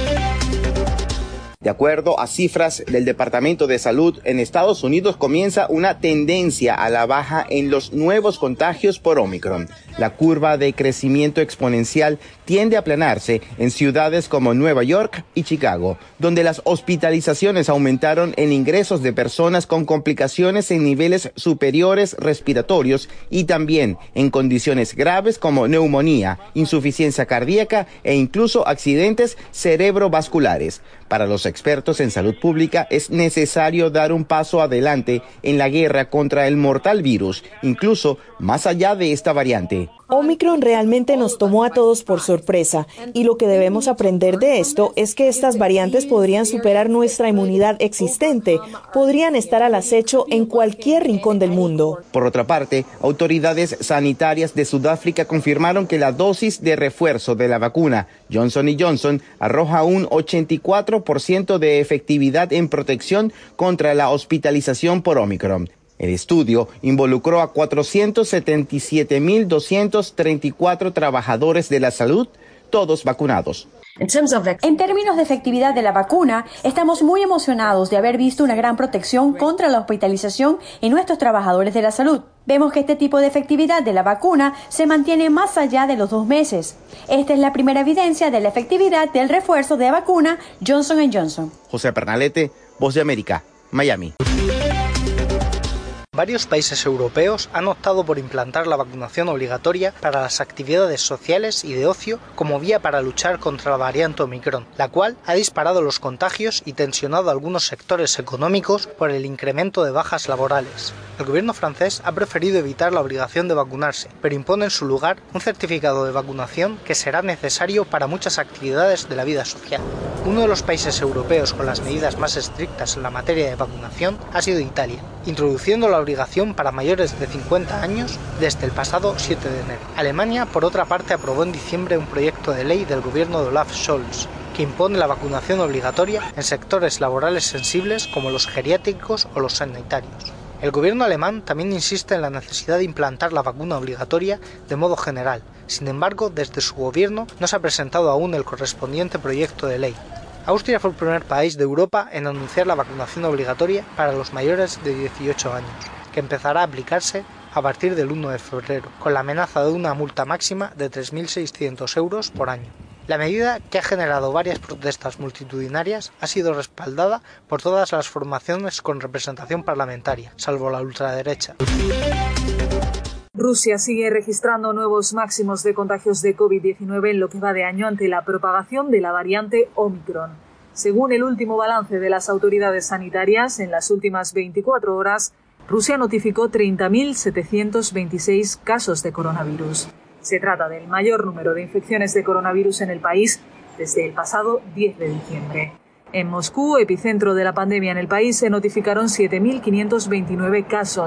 De acuerdo a cifras del Departamento de Salud en Estados Unidos, comienza una tendencia a la baja en los nuevos contagios por Omicron. La curva de crecimiento exponencial tiende a aplanarse en ciudades como Nueva York y Chicago, donde las hospitalizaciones aumentaron en ingresos de personas con complicaciones en niveles superiores respiratorios y también en condiciones graves como neumonía, insuficiencia cardíaca e incluso accidentes cerebrovasculares. Para los expertos en salud pública es necesario dar un paso adelante en la guerra contra el mortal virus, incluso más allá de esta variante. Omicron realmente nos tomó a todos por sorpresa y lo que debemos aprender de esto es que estas variantes podrían superar nuestra inmunidad existente, podrían estar al acecho en cualquier rincón del mundo. Por otra parte, autoridades sanitarias de Sudáfrica confirmaron que la dosis de refuerzo de la vacuna Johnson y Johnson arroja un ochenta y cuatro por ciento de efectividad en protección contra la hospitalización por Omicron. El estudio involucró a cuatrocientos setenta y siete mil doscientos treinta y cuatro trabajadores de la salud, todos vacunados. En términos de efectividad de la vacuna, estamos muy emocionados de haber visto una gran protección contra la hospitalización en nuestros trabajadores de la salud. Vemos que este tipo de efectividad de la vacuna se mantiene más allá de los dos meses. Esta es la primera evidencia de la efectividad del refuerzo de vacuna Johnson and Johnson. José Pernalete, Voz de América, Miami. Varios países europeos han optado por implantar la vacunación obligatoria para las actividades sociales y de ocio como vía para luchar contra la variante Omicron, la cual ha disparado los contagios y tensionado algunos sectores económicos por el incremento de bajas laborales. El gobierno francés ha preferido evitar la obligación de vacunarse, pero impone en su lugar un certificado de vacunación que será necesario para muchas actividades de la vida social. Uno de los países europeos con las medidas más estrictas en la materia de vacunación ha sido Italia, introduciendo la obligación para mayores de cincuenta años desde el pasado siete de enero. Alemania, por otra parte, aprobó en diciembre un proyecto de ley del gobierno de Olaf Scholz que impone la vacunación obligatoria en sectores laborales sensibles como los geriátricos o los sanitarios. El gobierno alemán también insiste en la necesidad de implantar la vacuna obligatoria de modo general. Sin embargo, desde su gobierno no se ha presentado aún el correspondiente proyecto de ley. Austria fue el primer país de Europa en anunciar la vacunación obligatoria para los mayores de dieciocho años, que empezará a aplicarse a partir del uno de febrero, con la amenaza de una multa máxima de tres mil seiscientos euros por año. La medida, que ha generado varias protestas multitudinarias, ha sido respaldada por todas las formaciones con representación parlamentaria, salvo la ultraderecha. Rusia sigue registrando nuevos máximos de contagios de COVID diecinueve en lo que va de año ante la propagación de la variante Omicron. Según el último balance de las autoridades sanitarias, en las últimas veinticuatro horas, Rusia notificó treinta mil setecientos veintiséis casos de coronavirus. Se trata del mayor número de infecciones de coronavirus en el país desde el pasado diez de diciembre. En Moscú, epicentro de la pandemia en el país, se notificaron siete mil quinientos veintinueve casos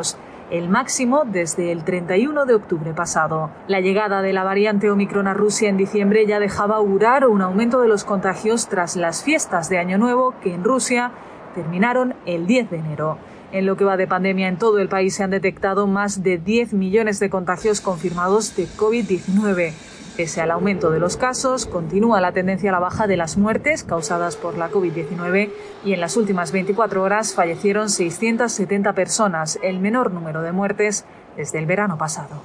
el máximo desde el treinta y uno de octubre pasado. La llegada de la variante Omicron a Rusia en diciembre ya dejaba augurar un aumento de los contagios tras las fiestas de Año Nuevo que en Rusia terminaron el diez de enero. En lo que va de pandemia en todo el país se han detectado más de diez millones de contagios confirmados de COVID diecinueve. Pese al aumento de los casos, continúa la tendencia a la baja de las muertes causadas por la COVID diecinueve y en las últimas veinticuatro horas fallecieron seiscientas setenta personas, el menor número de muertes desde el verano pasado.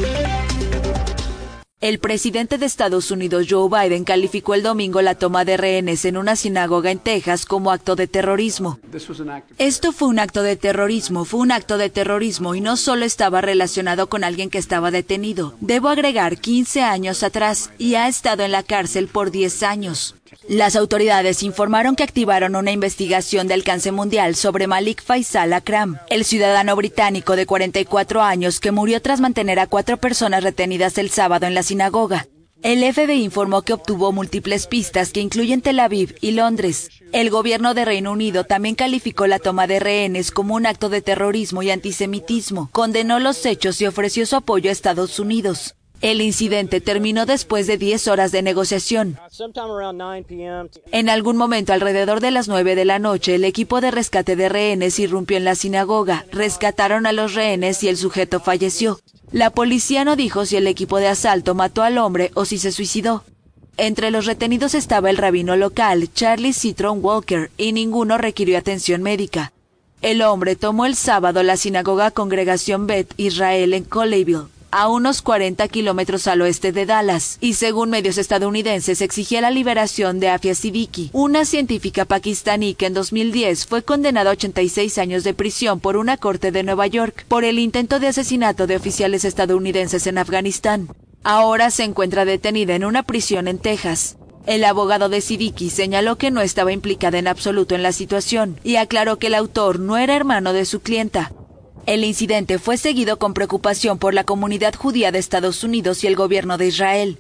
El presidente de Estados Unidos, Joe Biden, calificó el domingo la toma de rehenes en una sinagoga en Texas como acto de terrorismo. Esto fue un acto de terrorismo, fue un acto de terrorismo y no solo estaba relacionado con alguien que estaba detenido. Debo agregar quince años atrás y ha estado en la cárcel por diez años. Las autoridades informaron que activaron una investigación de alcance mundial sobre Malik Faisal Akram, el ciudadano británico de cuarenta y cuatro años que murió tras mantener a cuatro personas retenidas el sábado en la sinagoga. El F B I informó que obtuvo múltiples pistas que incluyen Tel Aviv y Londres. El gobierno de Reino Unido también calificó la toma de rehenes como un acto de terrorismo y antisemitismo, condenó los hechos y ofreció su apoyo a Estados Unidos. El incidente terminó después de diez horas de negociación. En algún momento alrededor de las nueve de la noche, el equipo de rescate de rehenes irrumpió en la sinagoga, rescataron a los rehenes y el sujeto falleció. La policía no dijo si el equipo de asalto mató al hombre o si se suicidó. Entre los retenidos estaba el rabino local, Charlie Citron Walker, y ninguno requirió atención médica. El hombre tomó el sábado la sinagoga Congregación Beth Israel en Colleyville, a unos cuarenta kilómetros al oeste de Dallas, y según medios estadounidenses exigía la liberación de Afia Siddiqui, una científica pakistaní que en dos mil diez fue condenada a ochenta y seis años de prisión por una corte de Nueva York por el intento de asesinato de oficiales estadounidenses en Afganistán. Ahora se encuentra detenida en una prisión en Texas. El abogado de Siddiqui señaló que no estaba implicada en absoluto en la situación y aclaró que el autor no era hermano de su clienta. El incidente fue seguido con preocupación por la comunidad judía de Estados Unidos y el gobierno de Israel.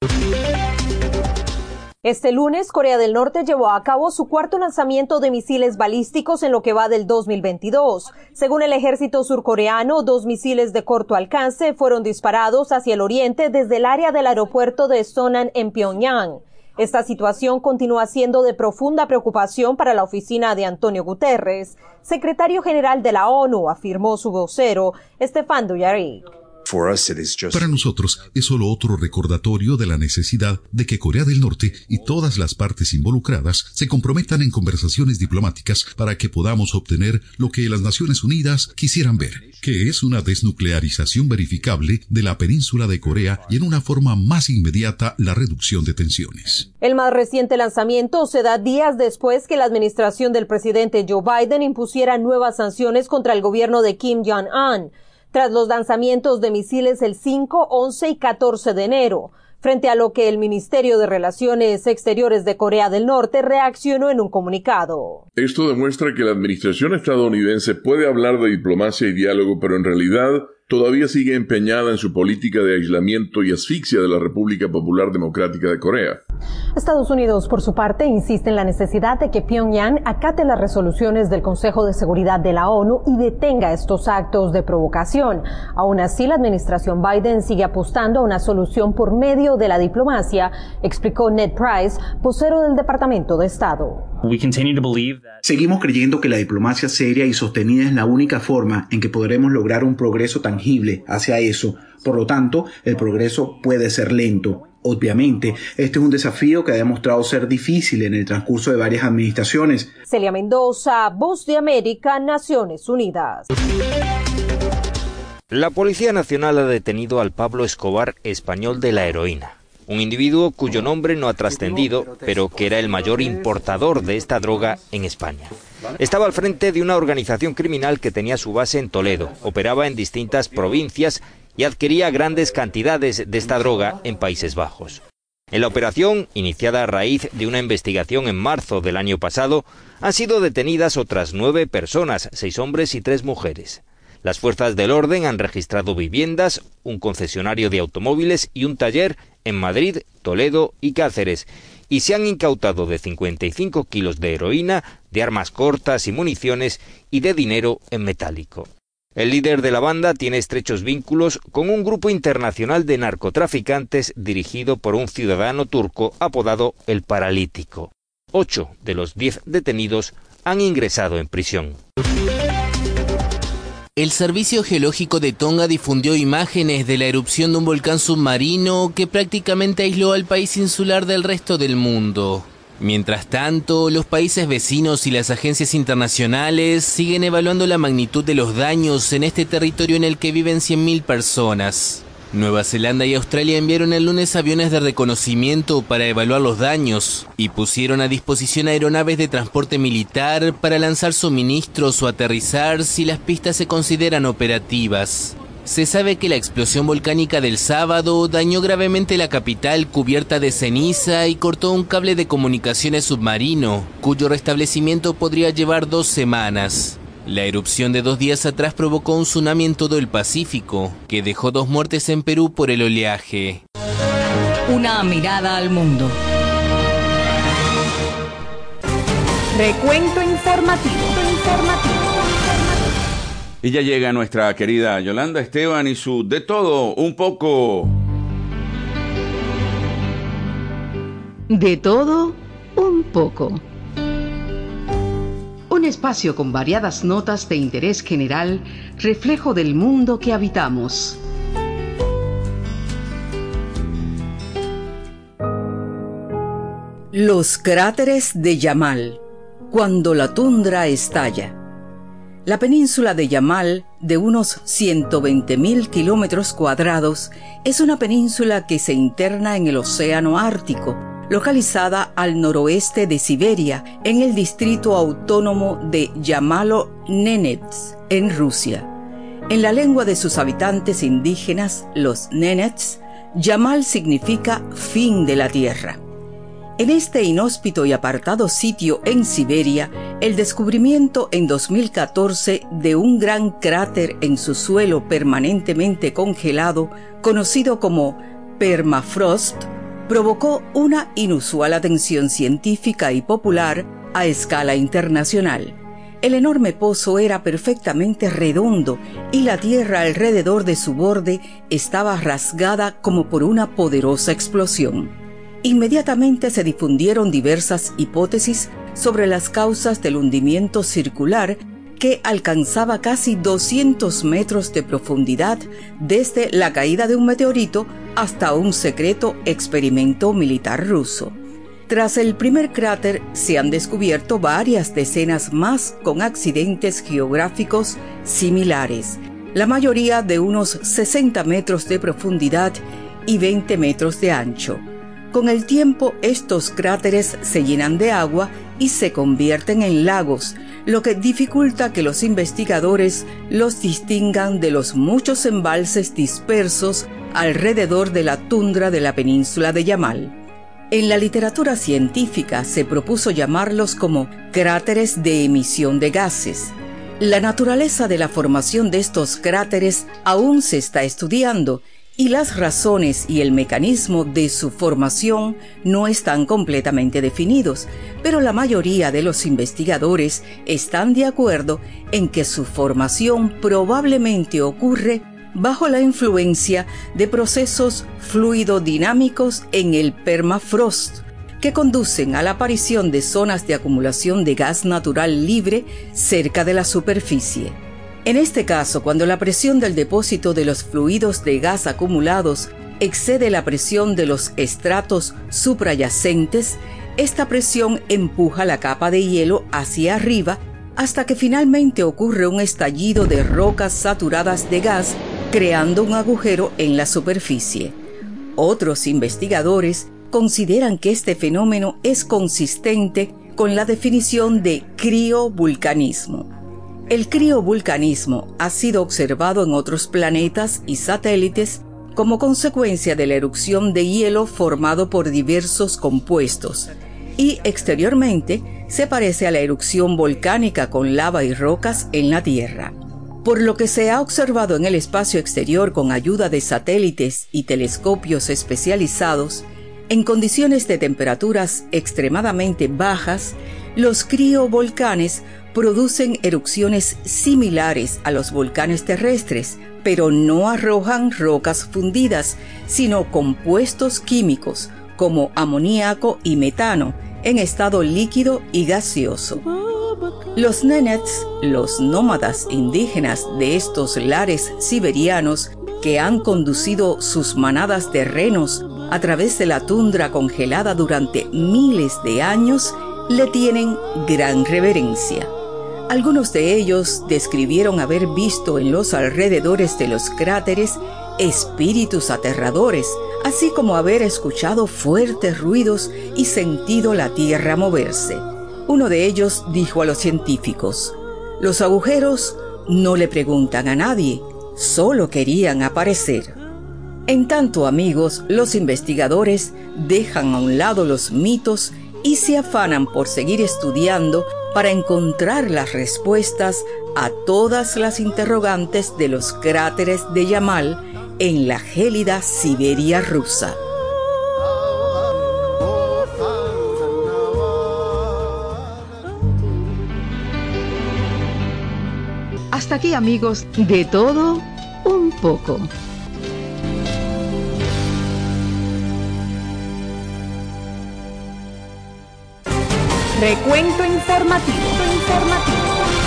Este lunes, Corea del Norte llevó a cabo su cuarto lanzamiento de misiles balísticos en lo que va del dos mil veintidós. Según el ejército surcoreano, dos misiles de corto alcance fueron disparados hacia el oriente desde el área del aeropuerto de Sonan en Pyongyang. Esta situación continúa siendo de profunda preocupación para la oficina de Antonio Guterres, secretario general de la ONU, afirmó su vocero, Stefan Dujarric. Para nosotros es solo otro recordatorio de la necesidad de que Corea del Norte y todas las partes involucradas se comprometan en conversaciones diplomáticas para que podamos obtener lo que las Naciones Unidas quisieran ver, que es una desnuclearización verificable de la península de Corea y en una forma más inmediata la reducción de tensiones. El más reciente lanzamiento se da días después que la administración del presidente Joe Biden impusiera nuevas sanciones contra el gobierno de Kim Jong-un, tras los lanzamientos de misiles el cinco, once y catorce de enero, frente a lo que el Ministerio de Relaciones Exteriores de Corea del Norte reaccionó en un comunicado. Esto demuestra que la administración estadounidense puede hablar de diplomacia y diálogo, pero en realidad todavía sigue empeñada en su política de aislamiento y asfixia de la República Popular Democrática de Corea. Estados Unidos, por su parte, insiste en la necesidad de que Pyongyang acate las resoluciones del Consejo de Seguridad de la ONU y detenga estos actos de provocación. Aún así, la administración Biden sigue apostando a una solución por medio de la diplomacia, explicó Ned Price, vocero del Departamento de Estado. Seguimos creyendo que la diplomacia seria y sostenida es la única forma en que podremos lograr un progreso tangible hacia eso. Por lo tanto, el progreso puede ser lento. Obviamente, este es un desafío que ha demostrado ser difícil en el transcurso de varias administraciones. Celia Mendoza, Voz de América, Naciones Unidas. La Policía Nacional ha detenido al Pablo Escobar español de la heroína, un individuo cuyo nombre no ha trascendido, pero que era el mayor importador de esta droga en España. Estaba al frente de una organización criminal que tenía su base en Toledo, operaba en distintas provincias y adquiría grandes cantidades de esta droga en Países Bajos. En la operación, iniciada a raíz de una investigación en marzo del año pasado, han sido detenidas otras nueve personas, seis hombres y tres mujeres. Las fuerzas del orden han registrado viviendas, un concesionario de automóviles y un taller en Madrid, Toledo y Cáceres, y se han incautado de cincuenta y cinco kilos de heroína, de armas cortas y municiones y de dinero en metálico. El líder de la banda tiene estrechos vínculos con un grupo internacional de narcotraficantes dirigido por un ciudadano turco apodado El Paralítico. Ocho de los diez detenidos han ingresado en prisión. El Servicio Geológico de Tonga difundió imágenes de la erupción de un volcán submarino que prácticamente aisló al país insular del resto del mundo. Mientras tanto, los países vecinos y las agencias internacionales siguen evaluando la magnitud de los daños en este territorio en el que viven cien mil personas. Nueva Zelanda y Australia enviaron el lunes aviones de reconocimiento para evaluar los daños y pusieron a disposición aeronaves de transporte militar para lanzar suministros o aterrizar si las pistas se consideran operativas. Se sabe que la explosión volcánica del sábado dañó gravemente la capital cubierta de ceniza y cortó un cable de comunicaciones submarino, cuyo restablecimiento podría llevar dos semanas. La erupción de dos días atrás provocó un tsunami en todo el Pacífico, que dejó dos muertes en Perú por el oleaje. Una mirada al mundo. Recuento informativo. informativo. Y ya llega nuestra querida Yolanda Esteban y su De Todo Un Poco. De todo un poco. Un espacio con variadas notas de interés general, reflejo del mundo que habitamos. Los cráteres de Yamal, cuando la tundra estalla. La península de Yamal, de unos ciento veinte mil kilómetros cuadrados, es una península que se interna en el Océano Ártico, localizada al noroeste de Siberia, en el distrito autónomo de Yamalo-Nenets, en Rusia. En la lengua de sus habitantes indígenas, los Nenets, Yamal significa fin de la tierra. En este inhóspito y apartado sitio en Siberia, el descubrimiento en dos mil catorce de un gran cráter en su suelo permanentemente congelado, conocido como permafrost, provocó una inusual atención científica y popular a escala internacional. El enorme pozo era perfectamente redondo y la tierra alrededor de su borde estaba rasgada como por una poderosa explosión. Inmediatamente se difundieron diversas hipótesis sobre las causas del hundimiento circular que alcanzaba casi doscientos metros de profundidad desde la caída de un meteorito hasta un secreto experimento militar ruso. Tras el primer cráter se han descubierto varias decenas más con accidentes geográficos similares, la mayoría de unos sesenta metros de profundidad y veinte metros de ancho. Con el tiempo, estos cráteres se llenan de agua y se convierten en lagos, lo que dificulta que los investigadores los distingan de los muchos embalses dispersos alrededor de la tundra de la península de Yamal. En la literatura científica se propuso llamarlos como cráteres de emisión de gases. La naturaleza de la formación de estos cráteres aún se está estudiando, y las razones y el mecanismo de su formación no están completamente definidos, pero la mayoría de los investigadores están de acuerdo en que su formación probablemente ocurre bajo la influencia de procesos fluidodinámicos en el permafrost, que conducen a la aparición de zonas de acumulación de gas natural libre cerca de la superficie. En este caso, cuando la presión del depósito de los fluidos de gas acumulados excede la presión de los estratos suprayacentes, esta presión empuja la capa de hielo hacia arriba hasta que finalmente ocurre un estallido de rocas saturadas de gas, creando un agujero en la superficie. Otros investigadores consideran que este fenómeno es consistente con la definición de criovulcanismo. El criovulcanismo ha sido observado en otros planetas y satélites como consecuencia de la erupción de hielo formado por diversos compuestos, y exteriormente se parece a la erupción volcánica con lava y rocas en la Tierra. Por lo que se ha observado en el espacio exterior con ayuda de satélites y telescopios especializados, en condiciones de temperaturas extremadamente bajas, los criovolcanes producen erupciones similares a los volcanes terrestres, pero no arrojan rocas fundidas, sino compuestos químicos como amoníaco y metano en estado líquido y gaseoso. Los nenets, los nómadas indígenas de estos lares siberianos que han conducido sus manadas de renos a través de la tundra congelada durante miles de años, le tienen gran reverencia. Algunos de ellos describieron haber visto en los alrededores de los cráteres espíritus aterradores, así como haber escuchado fuertes ruidos y sentido la tierra moverse. Uno de ellos dijo a los científicos: los agujeros no le preguntan a nadie, solo querían aparecer. En tanto, amigos, los investigadores dejan a un lado los mitos y se afanan por seguir estudiando para encontrar las respuestas a todas las interrogantes de los cráteres de Yamal en la gélida Siberia rusa. Hasta aquí, amigos, de todo un poco. Recuento informativo. informativo.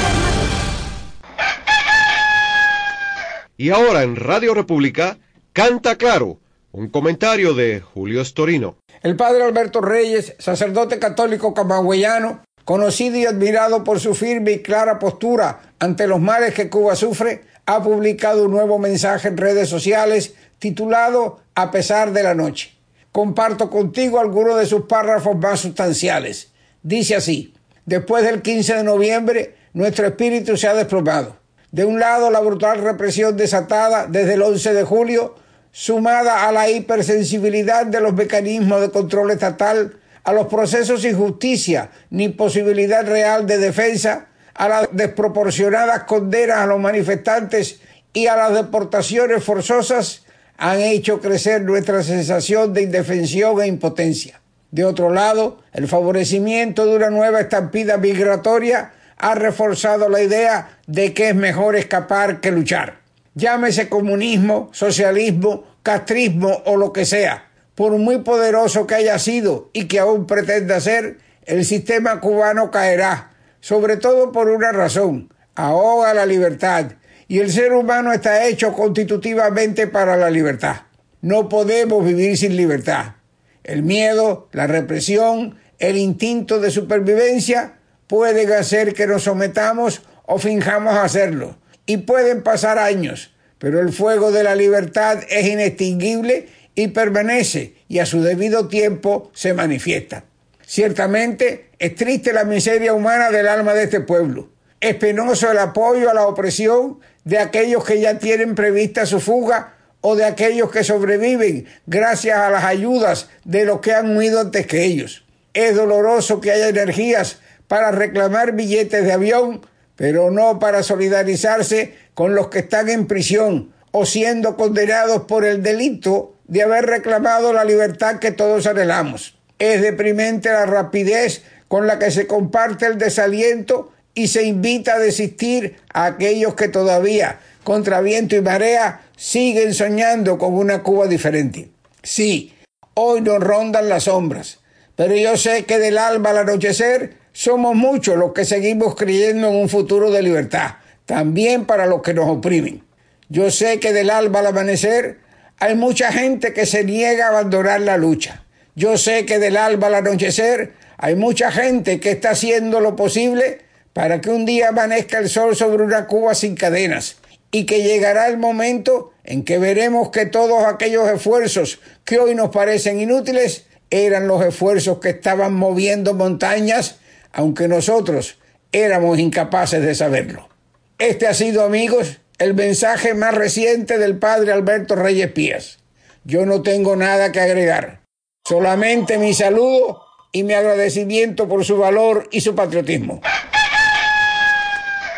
Y ahora en Radio República, Canta Claro, un comentario de Julio Storino. El padre Alberto Reyes, sacerdote católico camagüeyano, conocido y admirado por su firme y clara postura ante los males que Cuba sufre, ha publicado un nuevo mensaje en redes sociales titulado A pesar de la noche. Comparto contigo algunos de sus párrafos más sustanciales. Dice así: después del quince de noviembre, nuestro espíritu se ha desplomado. De un lado, la brutal represión desatada desde el once de julio, sumada a la hipersensibilidad de los mecanismos de control estatal, a los procesos sin justicia ni posibilidad real de defensa, a las desproporcionadas condenas a los manifestantes y a las deportaciones forzosas, han hecho crecer nuestra sensación de indefensión e impotencia. De otro lado, el favorecimiento de una nueva estampida migratoria ha reforzado la idea de que es mejor escapar que luchar. Llámese comunismo, socialismo, castrismo o lo que sea. Por muy poderoso que haya sido y que aún pretenda ser, el sistema cubano caerá, sobre todo por una razón: ahoga la libertad, y el ser humano está hecho constitutivamente para la libertad. No podemos vivir sin libertad. El miedo, la represión, el instinto de supervivencia pueden hacer que nos sometamos o finjamos hacerlo, y pueden pasar años, pero el fuego de la libertad es inextinguible y permanece, y a su debido tiempo se manifiesta. Ciertamente es triste la miseria humana del alma de este pueblo. Es penoso el apoyo a la opresión de aquellos que ya tienen prevista su fuga o de aquellos que sobreviven gracias a las ayudas de los que han huido antes que ellos. Es doloroso que haya energías para reclamar billetes de avión, pero no para solidarizarse con los que están en prisión o siendo condenados por el delito de haber reclamado la libertad que todos anhelamos. Es deprimente la rapidez con la que se comparte el desaliento y se invita a desistir a aquellos que todavía, contra viento y marea, siguen soñando con una Cuba diferente. Sí, hoy nos rondan las sombras, pero yo sé que del alba al anochecer somos muchos los que seguimos creyendo en un futuro de libertad, también para los que nos oprimen. Yo sé que del alba al amanecer hay mucha gente que se niega a abandonar la lucha. Yo sé que del alba al anochecer hay mucha gente que está haciendo lo posible para que un día amanezca el sol sobre una Cuba sin cadenas, y que llegará el momento en que veremos que todos aquellos esfuerzos que hoy nos parecen inútiles eran los esfuerzos que estaban moviendo montañas, aunque nosotros éramos incapaces de saberlo. Este ha sido, amigos, el mensaje más reciente del padre Alberto Reyes Pías. Yo no tengo nada que agregar, solamente mi saludo y mi agradecimiento por su valor y su patriotismo.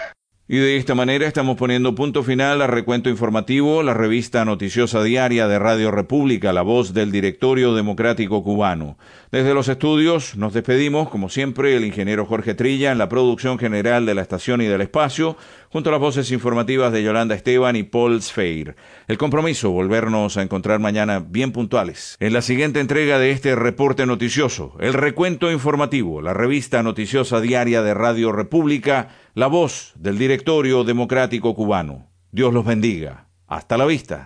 Y de esta manera estamos poniendo punto final al recuento informativo, la revista noticiosa diaria de Radio República, la voz del Directorio Democrático Cubano. Desde los estudios nos despedimos, como siempre, el ingeniero Jorge Trilla en la producción general de la estación y del espacio, junto a las voces informativas de Yolanda Esteban y Paul Sfeir. El compromiso, volvernos a encontrar mañana bien puntuales. En la siguiente entrega de este reporte noticioso, el recuento informativo, la revista noticiosa diaria de Radio República, la voz del Directorio Democrático Cubano. Dios los bendiga. Hasta la vista.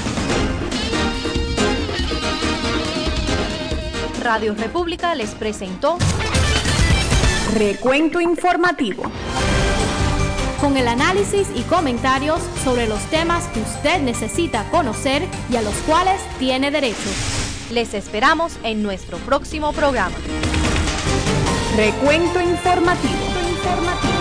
Radio República les presentó Recuento Informativo, con el análisis y comentarios sobre los temas que usted necesita conocer y a los cuales tiene derecho. Les esperamos en nuestro próximo programa. Recuento Informativo. Informativo.